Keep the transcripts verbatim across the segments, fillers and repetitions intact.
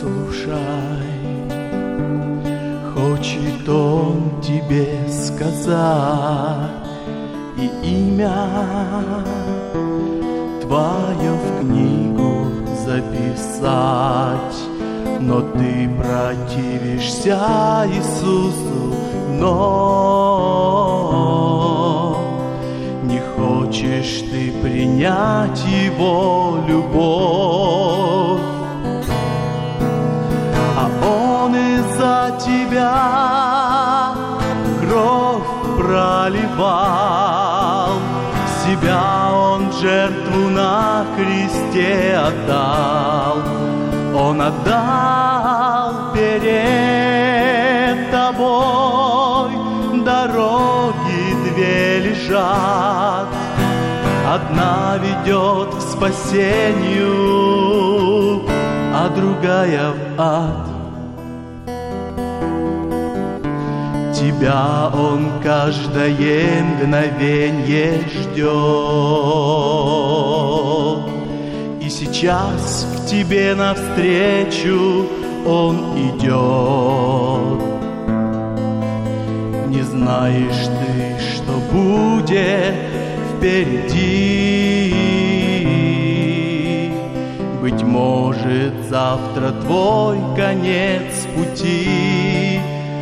Послушай, хочет он тебе сказать и имя твое в книгу записать, но ты противишься Иисусу, но не хочешь ты принять Его любовь, а Он из-за тебя кровь проливал, себя Он жертву на кресте отдал. Он отдал перед тобой, дороги две лежат, одна ведет к спасению, а другая в ад. Тебя Он каждое мгновенье ждет, и сейчас к тебе навстречу Он идет. Не знаешь ты, что будет впереди, быть может, завтра твой конец пути.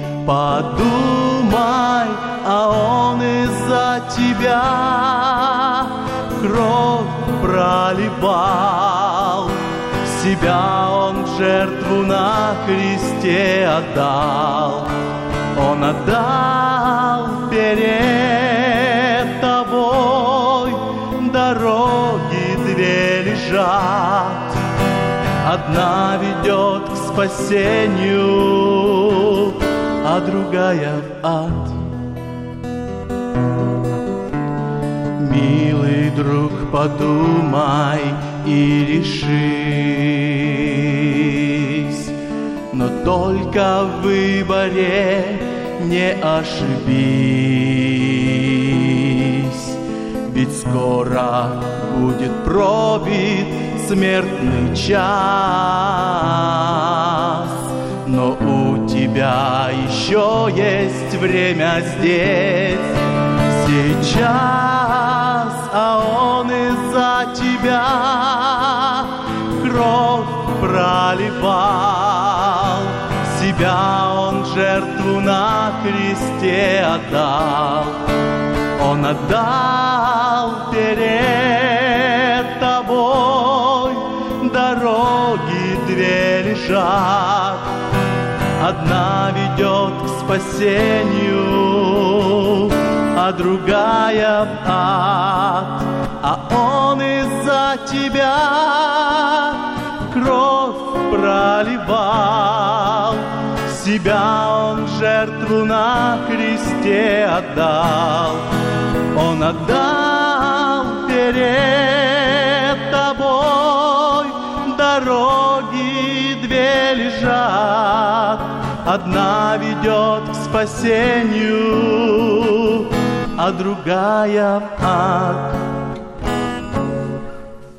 Подумай, а Он из-за тебя кровь проливал, себя Он в жертву на кресте отдал. Он отдал перед тобой, дороги две лежат, одна ведет к спасению, а другая в ад. Милый друг, подумай и решись, но только в выборе не ошибись, ведь скоро будет пробит смертный час, но у тебя еще есть время здесь, сейчас, а Он из-за тебя кровь проливал, себя Он жертву на кресте отдал. Он отдал перед тобой, дороги две лежат, одна ведет к спасению, а другая в ад. А Он из-за тебя кровь проливал, себя Он жертву на кресте отдал. Он отдал перед тобой, дороги две лежат, одна ведет к спасению, а другая в ад.